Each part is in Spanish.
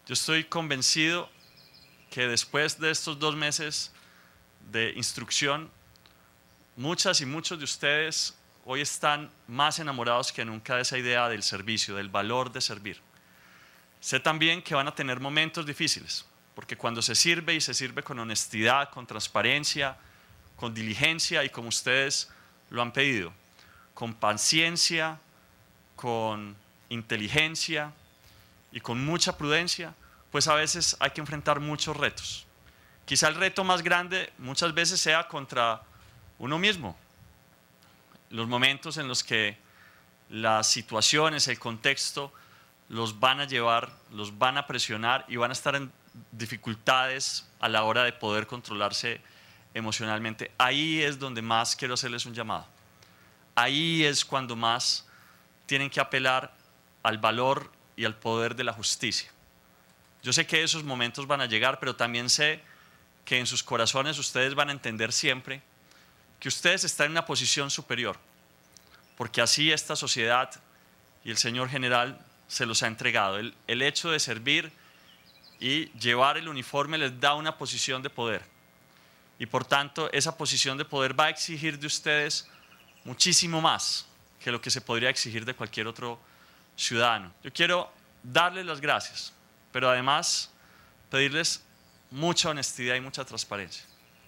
Yo estoy convencido que después de estos 2 meses de instrucción, muchas y muchos de ustedes hoy están más enamorados que nunca de esa idea del servicio, del valor de servir. Sé también que van a tener momentos difíciles, porque cuando se sirve y se sirve con honestidad, con transparencia, con diligencia y como ustedes lo han pedido, con paciencia, con inteligencia y con mucha prudencia, pues a veces hay que enfrentar muchos retos. Quizá el reto más grande muchas veces sea contra uno mismo. Los momentos en los que las situaciones, el contexto los van a llevar, los van a presionar y van a estar en dificultades a la hora de poder controlarse emocionalmente. Ahí es donde más quiero hacerles un llamado. Ahí es cuando más tienen que apelar al valor y al poder de la justicia. Yo sé que esos momentos van a llegar, pero también sé que en sus corazones ustedes van a entender siempre que ustedes están en una posición superior, porque así esta sociedad y el Señor General se los ha entregado. El hecho de servir y llevar el uniforme les da una posición de poder, y por tanto esa posición de poder va a exigir de ustedes muchísimo más que lo que se podría exigir de cualquier otro ciudadano. Yo quiero darles las gracias, pero además pedirles mucha honestidad y mucha transparencia.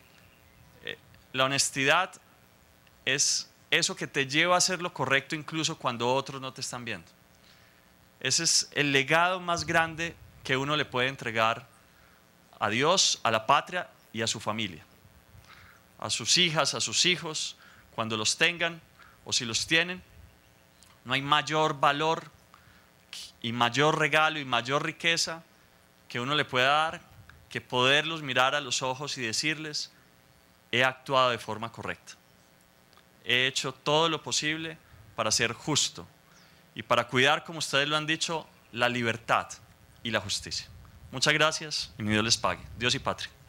La honestidad es eso que te lleva a hacer lo correcto incluso cuando otros no te están viendo. Ese es el legado más grande que uno le puede entregar a Dios, a la patria y a su familia, a sus hijas, a sus hijos, cuando los tengan o si los tienen. No hay mayor valor y mayor regalo y mayor riqueza que uno le pueda dar que poderlos mirar a los ojos y decirles: he actuado de forma correcta, he hecho todo lo posible para ser justo y para cuidar, como ustedes lo han dicho, la libertad y la justicia. Muchas gracias y mi Dios les pague. Dios y patria.